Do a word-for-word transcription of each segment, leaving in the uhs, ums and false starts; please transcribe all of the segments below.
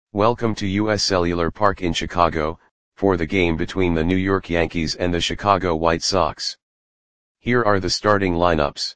Welcome to U S Cellular Park in Chicago, for the game between the New York Yankees and the Chicago White Sox. Here are the starting lineups.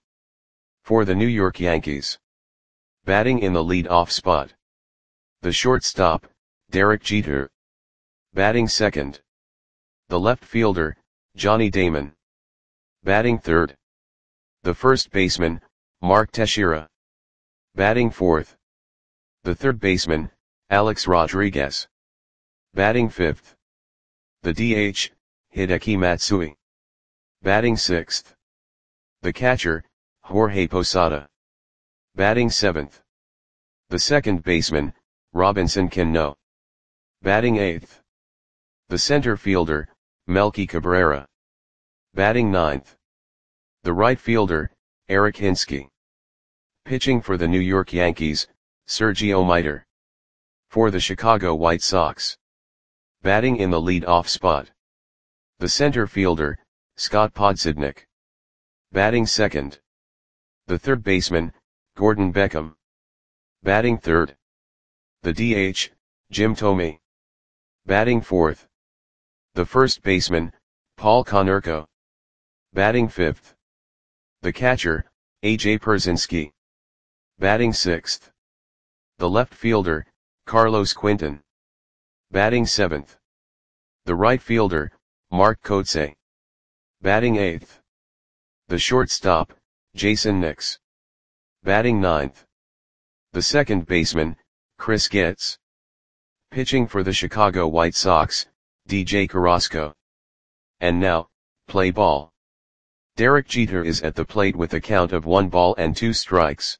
For the New York Yankees. Batting in the lead-off spot. The shortstop, Derek Jeter. Batting second. The left fielder, Johnny Damon. Batting third. The first baseman, Mark Teixeira. Batting fourth. The third baseman, Alex Rodriguez. Batting fifth. The D H, Hideki Matsui. Batting sixth. The catcher, Jorge Posada. Batting seventh. The second baseman, Robinson Cano. Batting eighth. The center fielder, Melky Cabrera. Batting ninth. The right fielder, Eric Hinske. Pitching for the New York Yankees, Sergio Miter. For the Chicago White Sox. Batting in the lead-off spot. The center fielder, Scott Podsednik. Batting second. The third baseman, Gordon Beckham. Batting third. The D H, Jim Thome. Batting fourth. The first baseman, Paul Konerko. Batting fifth. The catcher, A J Pierzynski. Batting sixth. The left fielder, Carlos Quinton. Batting seventh. The right fielder, Mark Kotsay. Batting eighth. The shortstop, Jason Nix. Batting ninth. The second baseman, Chris Getz. Pitching for the Chicago White Sox, D J Carrasco. And now, play ball. Derek Jeter is at the plate with a count of one ball and two strikes.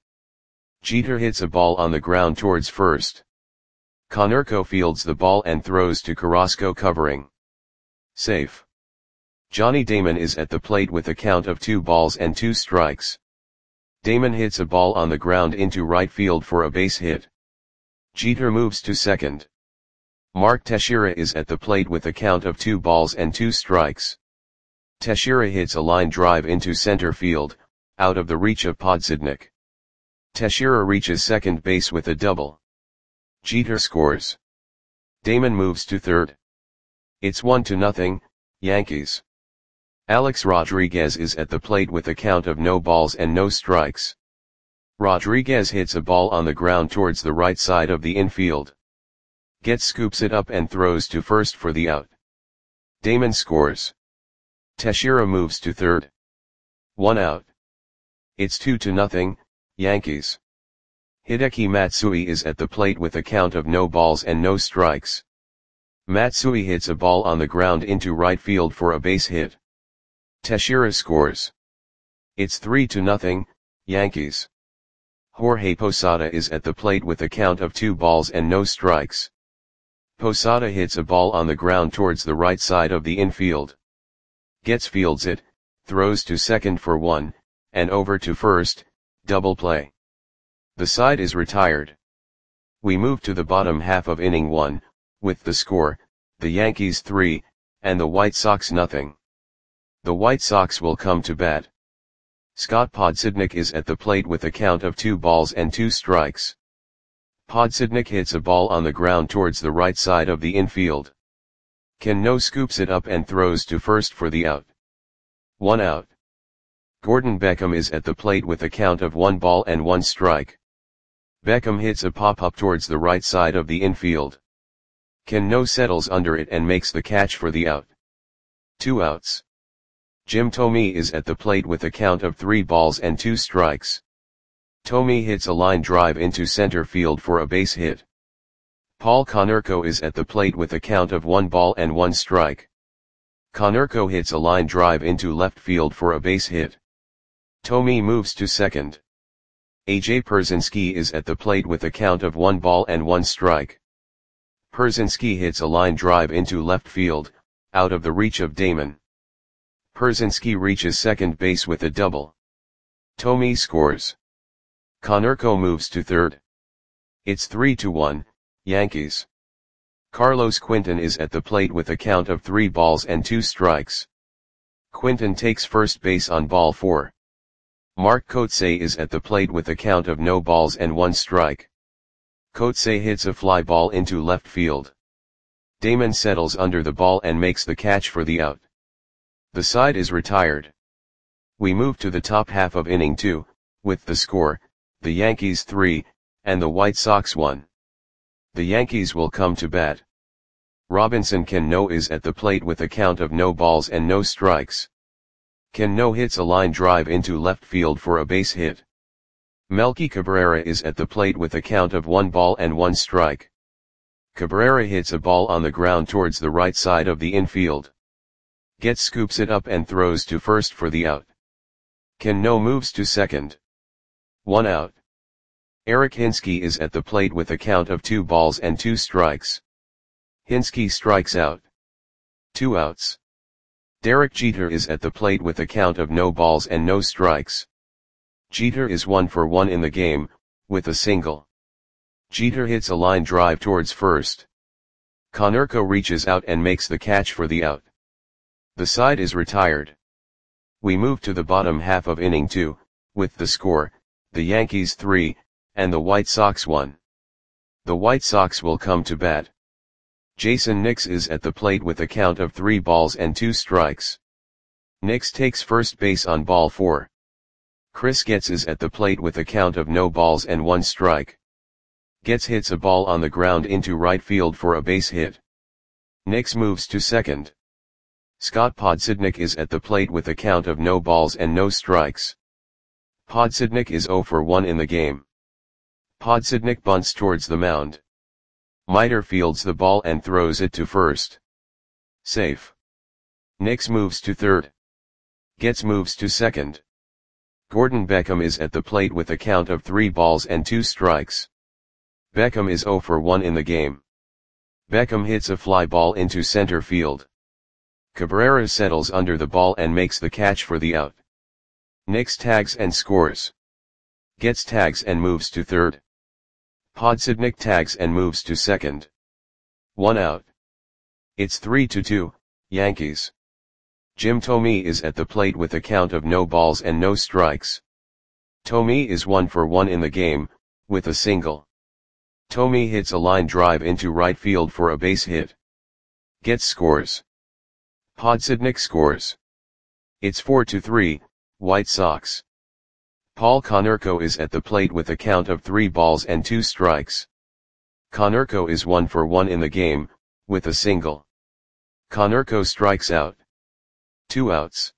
Jeter hits a ball on the ground towards first. Konerko fields the ball and throws to Carrasco covering. Safe. Johnny Damon is at the plate with a count of two balls and two strikes. Damon hits a ball on the ground into right field for a base hit. Jeter moves to second. Mark Teixeira is at the plate with a count of two balls and two strikes. Teixeira hits a line drive into center field, out of the reach of Podsednik. Teixeira reaches second base with a double. Jeter scores. Damon moves to third. It's one to nothing, Yankees. Alex Rodriguez is at the plate with a count of no balls and no strikes. Rodriguez hits a ball on the ground towards the right side of the infield. Getz scoops it up and throws to first for the out. Damon scores. Teixeira moves to third. One out. It's two to nothing, Yankees. Hideki Matsui is at the plate with a count of no balls and no strikes. Matsui hits a ball on the ground into right field for a base hit. Teixeira scores. It's three to nothing, Yankees. Jorge Posada is at the plate with a count of two balls and no strikes. Posada hits a ball on the ground towards the right side of the infield. Getz fields it, throws to second for one, and over to first, double play. The side is retired. We move to the bottom half of inning one, with the score, the Yankees three, and the White Sox nothing. The White Sox will come to bat. Scott Podsednik is at the plate with a count of two balls and two strikes. Podsednik hits a ball on the ground towards the right side of the infield. Cano scoops it up and throws to first for the out. One out. Gordon Beckham is at the plate with a count of one ball and one strike. Beckham hits a pop-up towards the right side of the infield. Cano settles under it and makes the catch for the out. Two outs. Jim Thome is at the plate with a count of three balls and two strikes. Thome hits a line drive into center field for a base hit. Paul Konerko is at the plate with a count of one ball and one strike. Konerko hits a line drive into left field for a base hit. Thome moves to second. A J Pierzynski is at the plate with a count of one ball and one strike. Pierzynski hits a line drive into left field, out of the reach of Damon. Pierzynski reaches second base with a double. Thome scores. Konerko moves to third. It's three to one, Yankees. Carlos Quinton is at the plate with a count of three balls and two strikes. Quinton takes first base on ball four. Mark Kotsay is at the plate with a count of no balls and one strike. Kotze hits a fly ball into left field. Damon settles under the ball and makes the catch for the out. The side is retired. We move to the top half of inning two, with the score, the Yankees three, and the White Sox one. The Yankees will come to bat. Robinson Cano is at the plate with a count of no balls and no strikes. Cano hits a line drive into left field for a base hit. Melky Cabrera is at the plate with a count of one ball and one strike. Cabrera hits a ball on the ground towards the right side of the infield. Getz scoops it up and throws to first for the out. Cano moves to second. One out. Eric Hinske is at the plate with a count of two balls and two strikes. Hinske strikes out. Two outs. Derek Jeter is at the plate with a count of no balls and no strikes. Jeter is one for one in the game, with a single. Jeter hits a line drive towards first. Konerko reaches out and makes the catch for the out. The side is retired. We move to the bottom half of inning two, with the score, the Yankees three, and the White Sox one. The White Sox will come to bat. Jason Nix is at the plate with a count of three balls and two strikes. Nix takes first base on ball four. Chris Getz is at the plate with a count of no balls and one strike. Getz hits a ball on the ground into right field for a base hit. Nix moves to second. Scott Podsednik is at the plate with a count of no balls and no strikes. Podsednik is zero for one in the game. Podsednik bunts towards the mound. Miter fields the ball and throws it to first. Safe. Nix moves to third. Getz moves to second. Gordon Beckham is at the plate with a count of three balls and two strikes. Beckham is zero for one in the game. Beckham hits a fly ball into center field. Cabrera settles under the ball and makes the catch for the out. Nix tags and scores. Getz tags and moves to third. Podsednik tags and moves to second. One out. It's three to two, Yankees. Jim Thome is at the plate with a count of no balls and no strikes. Thome is one for one in the game, with a single. Thome hits a line drive into right field for a base hit. Getz scores. Podsednik scores. It's four to three, White Sox. Paul Konerko is at the plate with a count of three balls and two strikes. Konerko is one for one in the game, with a single. Konerko strikes out. Two outs.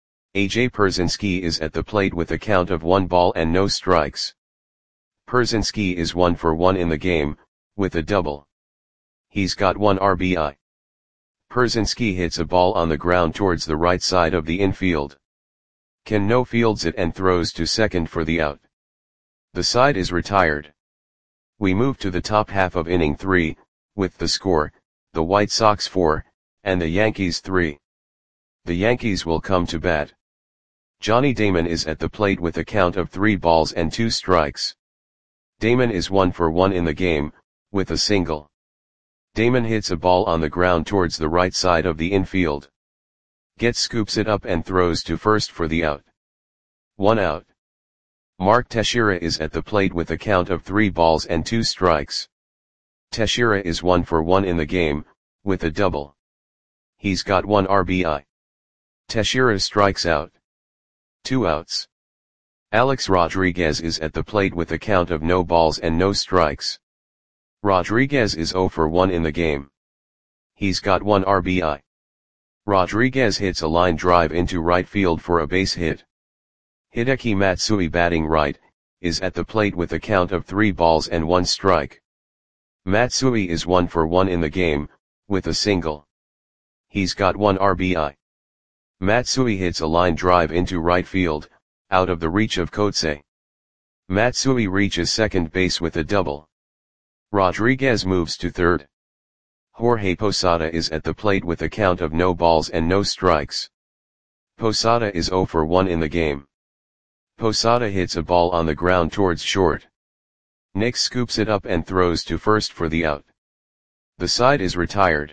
A J Pierzynski is at the plate with a count of one ball and no strikes. Pierzynski is one for one in the game, with a double. He's got one R B I. Pierzynski hits a ball on the ground towards the right side of the infield. Cano fields it and throws to second for the out. The side is retired. We move to the top half of inning three, with the score, the White Sox four, and the Yankees three. The Yankees will come to bat. Johnny Damon is at the plate with a count of three balls and two strikes. Damon is one for one in the game, with a single. Damon hits a ball on the ground towards the right side of the infield. Getz scoops it up and throws to first for the out. One out. Mark Teixeira is at the plate with a count of three balls and two strikes. Teixeira is one for one in the game, with a double. He's got one R B I. Teixeira strikes out. Two outs. Alex Rodriguez is at the plate with a count of no balls and no strikes. Rodriguez is zero for one in the game. He's got one R B I. Rodriguez hits a line drive into right field for a base hit. Hideki Matsui, batting right, is at the plate with a count of three balls and one strike. Matsui is one for one in the game, with a single. He's got one R B I. Matsui hits a line drive into right field, out of the reach of Kotze. Matsui reaches second base with a double. Rodriguez moves to third. Jorge Posada is at the plate with a count of no balls and no strikes. Posada is zero for one in the game. Posada hits a ball on the ground towards short. Nix scoops it up and throws to first for the out. The side is retired.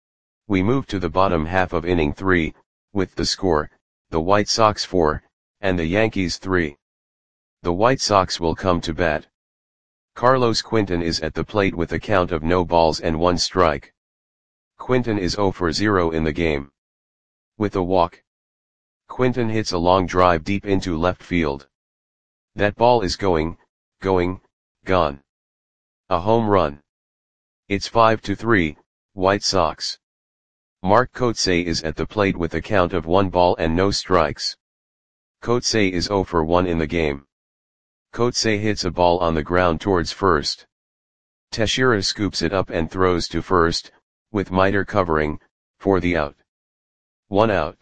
We move to the bottom half of inning three, with the score, the White Sox four, and the Yankees three. The White Sox will come to bat. Carlos Quinton is at the plate with a count of no balls and one strike. Quinton is zero for zero in the game. With a walk, Quinton hits a long drive deep into left field. That ball is going, going, gone. A home run. It's five to three, White Sox. Mark Kotsay is at the plate with a count of one ball and no strikes. Kotsay is zero for one in the game. Kotsay hits a ball on the ground towards first. Teixeira scoops it up and throws to first, with Miter covering, for the out. One out.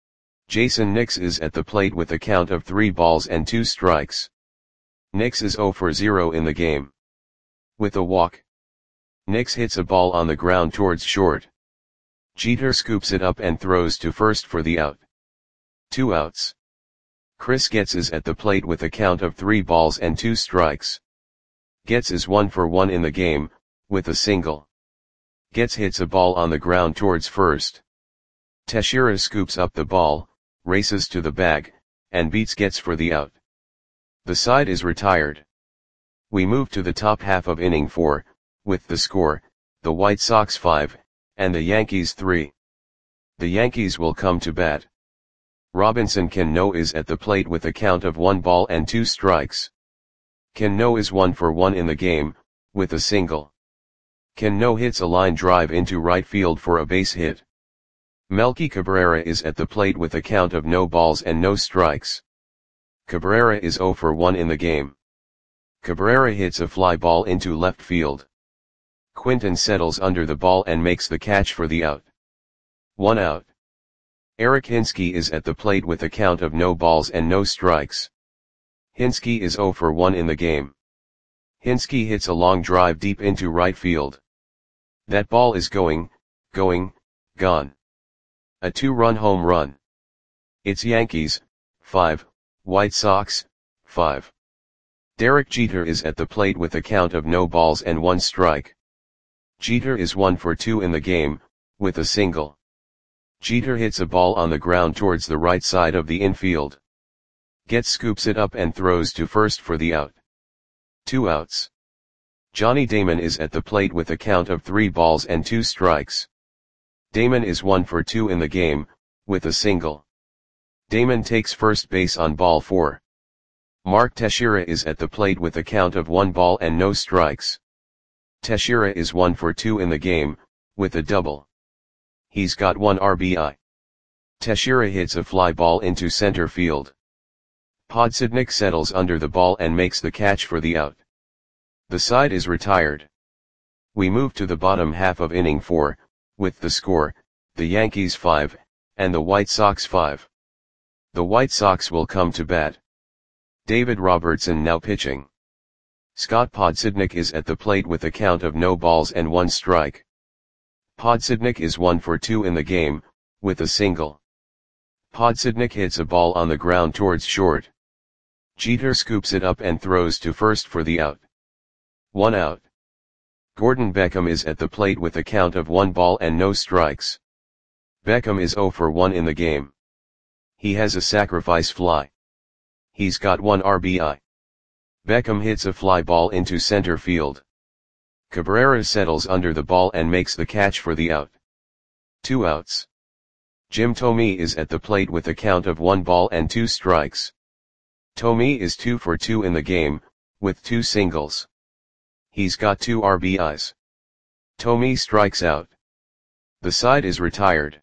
Jason Nix is at the plate with a count of three balls and two strikes. Nix is zero for zero in the game. With a walk, Nix hits a ball on the ground towards short. Jeter scoops it up and throws to first for the out. Two outs. Chris Getz is at the plate with a count of three balls and two strikes. Getz is one for one in the game, with a single. Getz hits a ball on the ground towards first. Teixeira scoops up the ball, races to the bag, and beats Getz for the out. The side is retired. We move to the top half of inning four, with the score, the White Sox five, and the Yankees three. The Yankees will come to bat. Robinson Cano is at the plate with a count of one ball and two strikes. Cano is one for one in the game, with a single. Cano hits a line drive into right field for a base hit. Melky Cabrera is at the plate with a count of no balls and no strikes. Cabrera is zero for one in the game. Cabrera hits a fly ball into left field. Quinton settles under the ball and makes the catch for the out. One out. Eric Hinske is at the plate with a count of no balls and no strikes. Hinske is zero for one in the game. Hinske hits a long drive deep into right field. That ball is going, going, gone. A two-run home run. It's Yankees, five, White Sox, five. Derek Jeter is at the plate with a count of no balls and one strike. Jeter is one for two in the game, with a single. Jeter hits a ball on the ground towards the right side of the infield. Getz scoops it up and throws to first for the out. Two outs. Johnny Damon is at the plate with a count of three balls and two strikes. Damon is one for two in the game, with a single. Damon takes first base on ball four. Mark Teixeira is at the plate with a count of one ball and no strikes. Teixeira is one for two in the game, with a double. He's got one R B I. Teixeira hits a fly ball into center field. Podsednik settles under the ball and makes the catch for the out. The side is retired. We move to the bottom half of inning four, with the score, the Yankees five, and the White Sox five. The White Sox will come to bat. David Robertson now pitching. Scott Podsednik is at the plate with a count of no balls and one strike. Podsednik is one for two in the game, with a single. Podsednik hits a ball on the ground towards short. Jeter scoops it up and throws to first for the out. One out. Gordon Beckham is at the plate with a count of one ball and no strikes. Beckham is zero for one in the game. He has a sacrifice fly. He's got one R B I. Beckham hits a fly ball into center field. Cabrera settles under the ball and makes the catch for the out. Two outs. Jim Thome is at the plate with a count of one ball and two strikes. Thome is two for two in the game, with two singles. He's got two R B Is. Thome strikes out. The side is retired.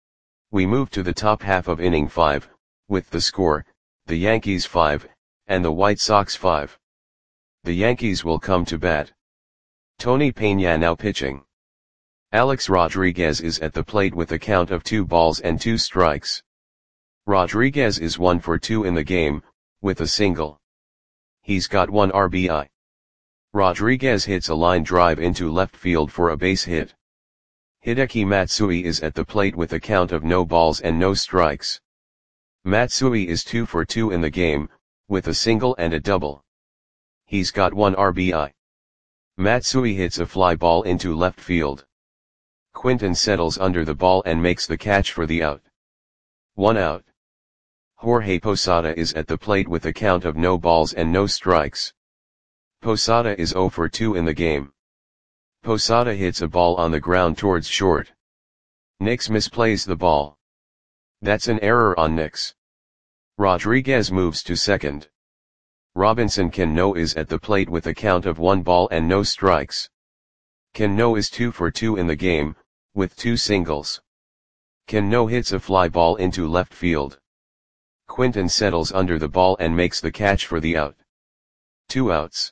We move to the top half of inning five, with the score, the Yankees five, and the White Sox five. The Yankees will come to bat. Tony Peña now pitching. Alex Rodriguez is at the plate with a count of two balls and two strikes. Rodriguez is one for two in the game, with a single. He's got one R B I. Rodriguez hits a line drive into left field for a base hit. Hideki Matsui is at the plate with a count of no balls and no strikes. Matsui is two for two in the game, with a single and a double. He's got one R B I. Matsui hits a fly ball into left field. Quinton settles under the ball and makes the catch for the out. One out. Jorge Posada is at the plate with a count of no balls and no strikes. Posada is zero for two in the game. Posada hits a ball on the ground towards short. Nix misplays the ball. That's an error on Nix. Rodriguez moves to second. Robinson Cano is at the plate with a count of one ball and no strikes. Cano is two for two in the game, with two singles. Cano hits a fly ball into left field. Quinton settles under the ball and makes the catch for the out. Two outs.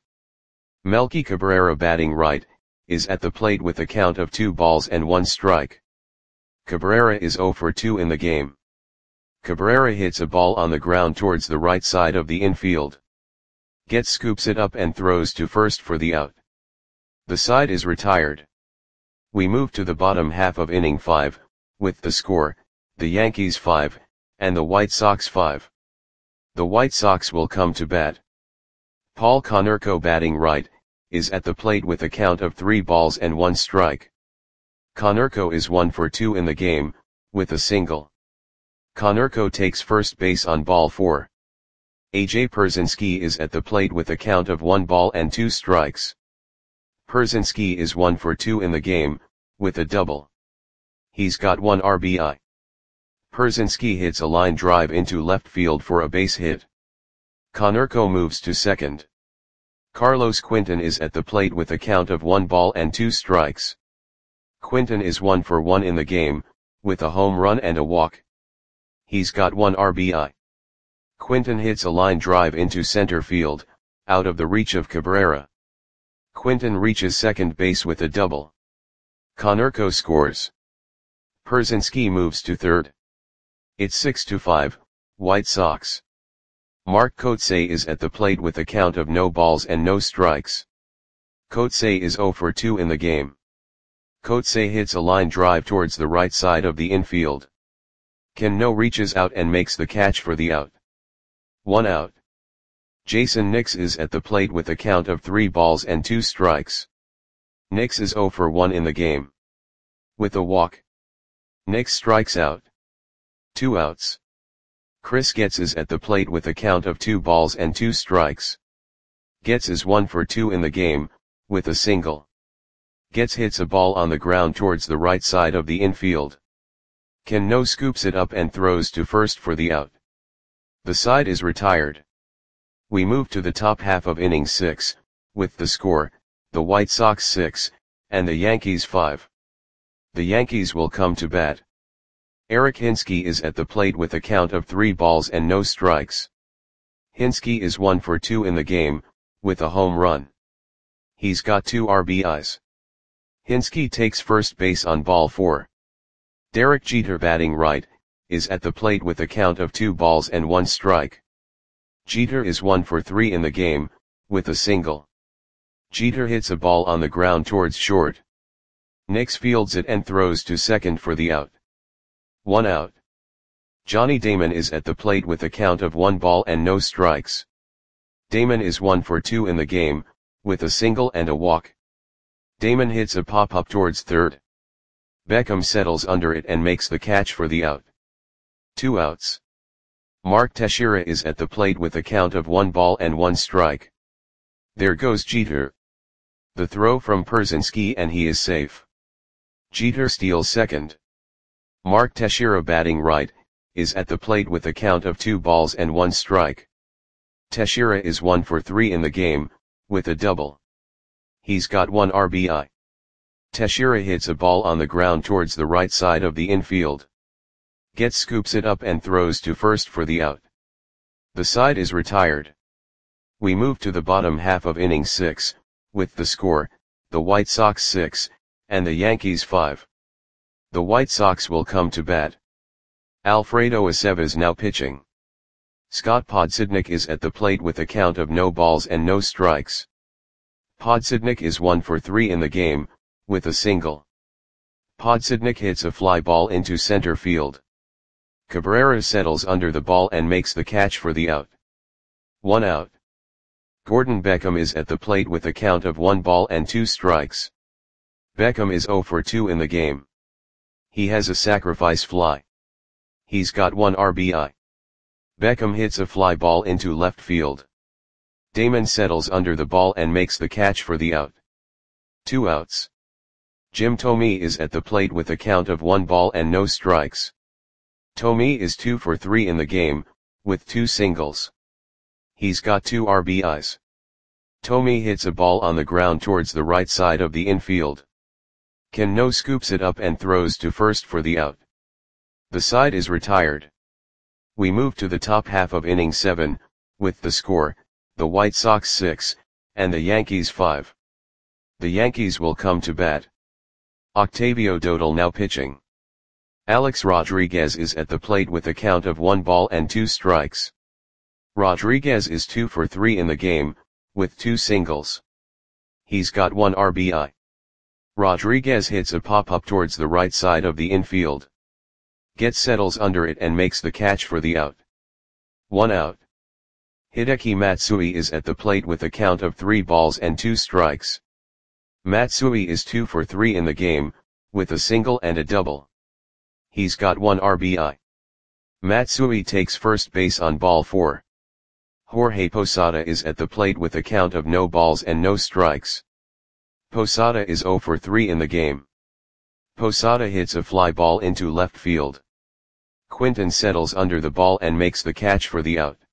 Melky Cabrera, batting right, is at the plate with a count of two balls and one strike. Cabrera is zero for two in the game. Cabrera hits a ball on the ground towards the right side of the infield. Getz scoops it up and throws to first for the out. The side is retired. We move to the bottom half of inning five, with the score, the Yankees five, and the White Sox five. The White Sox will come to bat. Paul Konerko, batting right, is at the plate with a count of three balls and one strike. Konerko is one for two in the game, with a single. Konerko takes first base on ball four. A J Pierzynski is at the plate with a count of one ball and two strikes. Pierzynski is one for two in the game, with a double. He's got one R B I. Pierzynski hits a line drive into left field for a base hit. Konerko moves to second. Carlos Quinton is at the plate with a count of one ball and two strikes. Quinton is one for one in the game, with a home run and a walk. He's got one R B I. Quinton hits a line drive into center field, out of the reach of Cabrera. Quinton reaches second base with a double. Konerko scores. Pierzynski moves to third. It's six to five, White Sox. Mark Kotsay is at the plate with a count of no balls and no strikes. Kotsay is zero for two in the game. Kotsay hits a line drive towards the right side of the infield. Cano reaches out and makes the catch for the out. One out. Jason Nix is at the plate with a count of three balls and two strikes. Nix is zero for one in the game. With a walk. Nix strikes out. Two outs. Chris Getz is at the plate with a count of two balls and two strikes. Getz is one for two in the game, with a single. Getz hits a ball on the ground towards the right side of the infield. Cano scoops it up and throws to first for the out. The side is retired. We move to the top half of inning six, with the score, the White Sox six, and the Yankees five. The Yankees will come to bat. Eric Hinske is at the plate with a count of three balls and no strikes. Hinske is one for two in the game, with a home run. He's got two R B Is. Hinske takes first base on ball four. Derek Jeter, batting right, is at the plate with a count of two balls and one strike. Jeter is one for three in the game, with a single. Jeter hits a ball on the ground towards short. Nix fields it and throws to second for the out. One out. Johnny Damon is at the plate with a count of one ball and no strikes. Damon is one for two in the game, with a single and a walk. Damon hits a pop-up towards third. Beckham settles under it and makes the catch for the out. Two outs. Mark Teixeira is at the plate with a count of one ball and one strike. There goes Jeter. The throw from Pierzynski and he is safe. Jeter steals second. Mark Teixeira, batting right, is at the plate with a count of two balls and one strike. Teixeira is one for three in the game, with a double. He's got one R B I. Teixeira hits a ball on the ground towards the right side of the infield. Getz scoops it up and throws to first for the out. The side is retired. We move to the bottom half of inning six, with the score, the White Sox six, and the Yankees five. The White Sox will come to bat. Alfredo Aceves now pitching. Scott Podsednik is at the plate with a count of no balls and no strikes. Podsednik is one for three in the game, with a single. Podsednik hits a fly ball into center field. Cabrera settles under the ball and makes the catch for the out. One out. Gordon Beckham is at the plate with a count of one ball and two strikes. Beckham is zero for two in the game. He has a sacrifice fly. He's got one R B I. Beckham hits a fly ball into left field. Damon settles under the ball and makes the catch for the out. Two outs. Jim Thome is at the plate with a count of one ball and no strikes. Thome is two for three in the game, with two singles. He's got two R B Is. Thome hits a ball on the ground towards the right side of the infield. Ken No scoops it up and throws to first for the out. The side is retired. We move to the top half of inning seven, with the score, the White Sox six, and the Yankees five. The Yankees will come to bat. Octavio Dotel now pitching. Alex Rodriguez is at the plate with a count of one ball and two strikes. Rodriguez is two for three in the game, with two singles. He's got one R B I. Rodriguez hits a pop-up towards the right side of the infield. Getz settles under it and makes the catch for the out. One out. Hideki Matsui is at the plate with a count of three balls and two strikes. Matsui is two for three in the game, with a single and a double. He's got one R B I. Matsui takes first base on ball four. Jorge Posada is at the plate with a count of no balls and no strikes. Posada is zero for three in the game. Posada hits a fly ball into left field. Quinton settles under the ball and makes the catch for the out.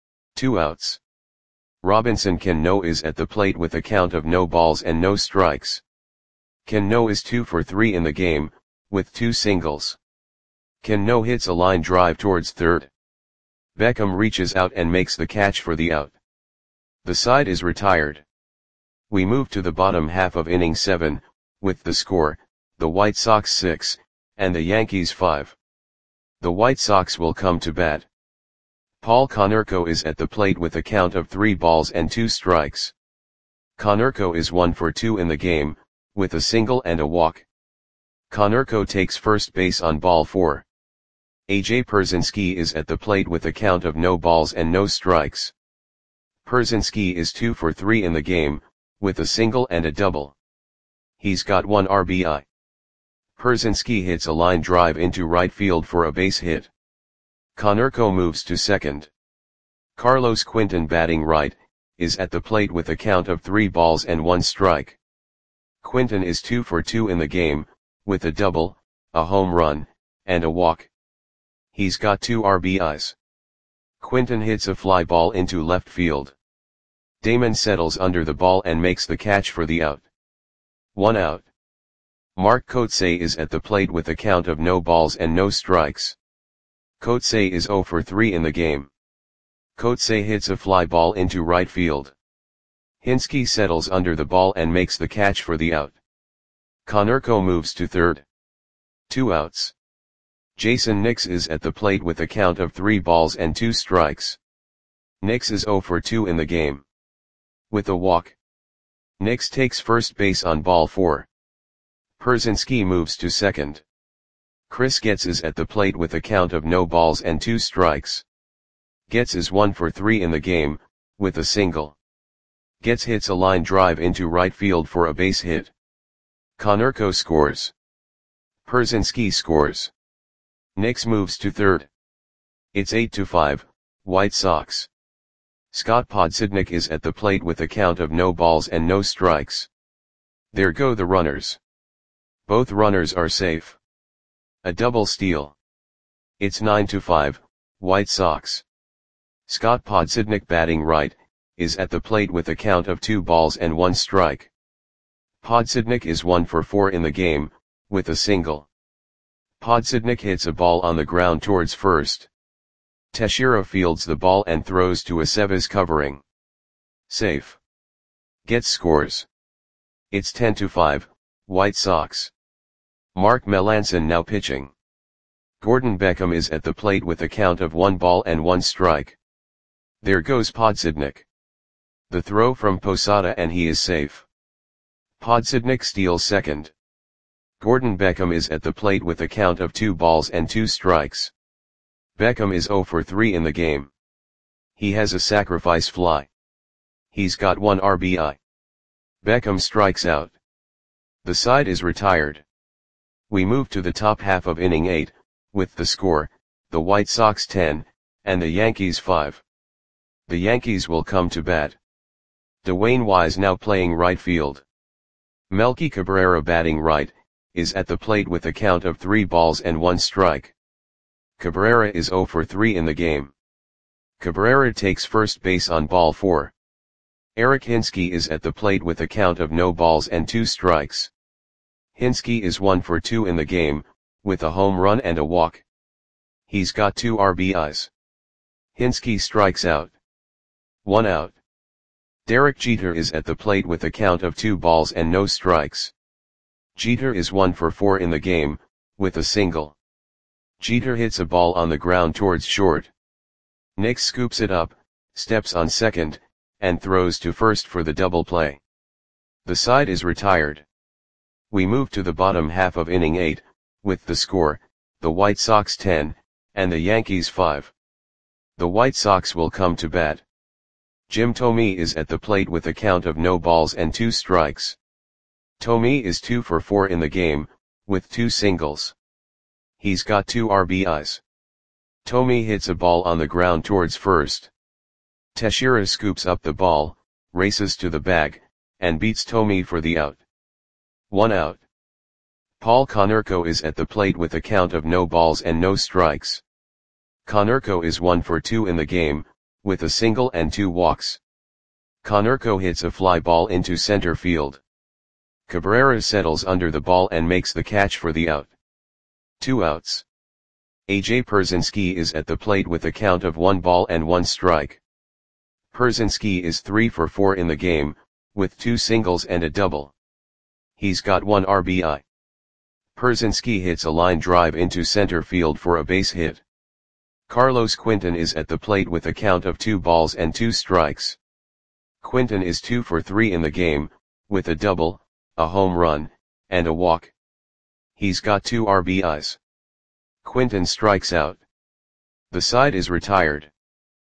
Two outs. Robinson Cano is at the plate with a count of no balls and no strikes. Cano is two for three in the game, with two singles. Cano hits a line drive towards third. Beckham reaches out and makes the catch for the out. The side is retired. We move to the bottom half of inning seven, with the score, the White Sox six, and the Yankees five. The White Sox will come to bat. Paul Konerko is at the plate with a count of three balls and two strikes. Konerko is one for two in the game, with a single and a walk. Konerko takes first base on ball four. A J Pierzynski is at the plate with a count of no balls and no strikes. Pierzynski is two for three in the game, with a single and a double. He's got one R B I. Pierzynski hits a line drive into right field for a base hit. Konerko moves to second. Carlos Quinton, batting right, is at the plate with a count of three balls and one strike. Quinton is two for two in the game, with a double, a home run, and a walk. He's got two R B Is. Quinton hits a fly ball into left field. Damon settles under the ball and makes the catch for the out. One out. Mark Kotsay is at the plate with a count of no balls and no strikes. Kotsay is zero for three in the game. Kotsay hits a fly ball into right field. Hinske settles under the ball and makes the catch for the out. Konerko moves to third. Two outs. Jason Nix is at the plate with a count of three balls and two strikes. Nix is zero for two in the game. With a walk. Nix takes first base on ball four. Pierzynski moves to second. Chris Getz is at the plate with a count of no balls and two strikes. Getz is one for three in the game, with a single. Getz hits a line drive into right field for a base hit. Konerko scores. Pierzynski scores. Nix moves to third. It's eight to five, White Sox. Scott Podsednik is at the plate with a count of no balls and no strikes. There go the runners. Both runners are safe. A double steal. It's nine to five, White Sox. Scott Podsednik, batting right, is at the plate with a count of two balls and one strike. Podsednik is one for four in the game, with a single. Podsednik hits a ball on the ground towards first. Teixeira fields the ball and throws to Aceves covering. Safe. Getz scores. It's ten to five, White Sox. Mark Melancon now pitching. Gordon Beckham is at the plate with a count of one ball and one strike. There goes Podsednik. The throw from Posada and he is safe. Podsednik steals second. Gordon Beckham is at the plate with a count of two balls and two strikes. Beckham is zero for three in the game. He has a sacrifice fly. He's got one R B I. Beckham strikes out. The side is retired. We move to the top half of inning eight, with the score, the White Sox ten, and the Yankees five. The Yankees will come to bat. Dwayne Wise now playing right field. Melky Cabrera batting right, is at the plate with a count of three balls and one strike. Cabrera is zero for three in the game. Cabrera takes first base on ball four. Eric Hinske is at the plate with a count of no balls and two strikes. Hinske is one for two in the game, with a home run and a walk. He's got two R B Is. Hinske strikes out. One out. Derek Jeter is at the plate with a count of two balls and no strikes. Jeter is one for four in the game, with a single. Jeter hits a ball on the ground towards short. Nix scoops it up, steps on second, and throws to first for the double play. The side is retired. We move to the bottom half of inning eight, with the score, the White Sox ten, and the Yankees five. The White Sox will come to bat. Jim Thome is at the plate with a count of no balls and two strikes. Thome is two for four in the game, with two singles. He's got two R B Is. Thome hits a ball on the ground towards first. Teixeira scoops up the ball, races to the bag, and beats Thome for the out. One out. Paul Konerko is at the plate with a count of no balls and no strikes. Konerko is one for two in the game, with a single and two walks. Konerko hits a fly ball into center field. Cabrera settles under the ball and makes the catch for the out. Two outs. A J Pierzynski is at the plate with a count of one ball and one strike. Pierzynski is three for four in the game, with two singles and a double. He's got one R B I. Pierzynski hits a line drive into center field for a base hit. Carlos Quinton is at the plate with a count of two balls and two strikes. Quinton is two for three in the game, with a double, a home run, and a walk. He's got two R B Is. Quinton strikes out. The side is retired.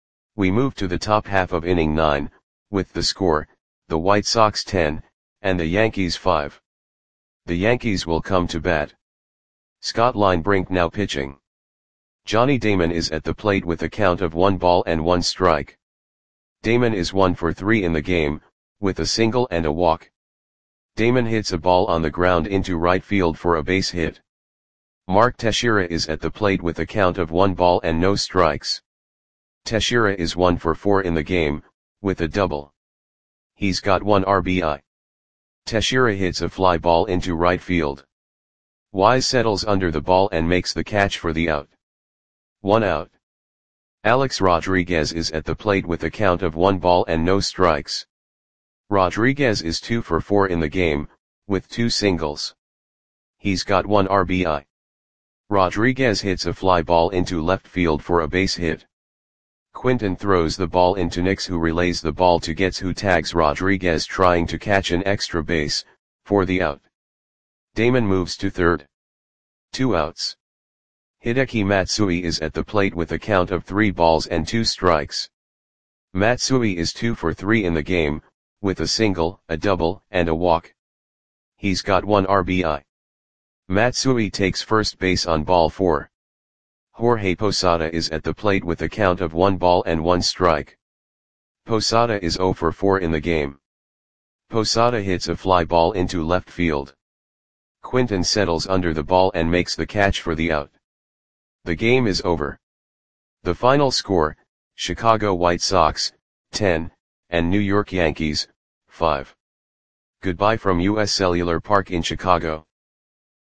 We move to the top half of inning nine, with the score, the White Sox ten, and the Yankees five. The Yankees will come to bat. Scott Linebrink now pitching. Johnny Damon is at the plate with a count of one ball and one strike. Damon is one for three in the game, with a single and a walk. Damon hits a ball on the ground into right field for a base hit. Mark Teixeira is at the plate with a count of one ball and no strikes. Teixeira is one for four in the game, with a double. He's got one R B I. Teixeira hits a fly ball into right field. Wise settles under the ball and makes the catch for the out. One out. Alex Rodriguez is at the plate with a count of one ball and no strikes. Rodriguez is two for four in the game, with two singles. He's got one R B I. Rodriguez hits a fly ball into left field for a base hit. Quinton throws the ball into Nix, who relays the ball to Getz, who tags Rodriguez trying to catch an extra base, for the out. Damon moves to third. Two outs. Hideki Matsui is at the plate with a count of three balls and two strikes. Matsui is two for three in the game, with a single, a double, and a walk. He's got one R B I. Matsui takes first base on ball four. Jorge Posada is at the plate with a count of one ball and one strike. Posada is zero for four in the game. Posada hits a fly ball into left field. Quinton settles under the ball and makes the catch for the out. The game is over. The final score, Chicago White Sox, ten, and New York Yankees, five. Goodbye from U S Cellular Park in Chicago.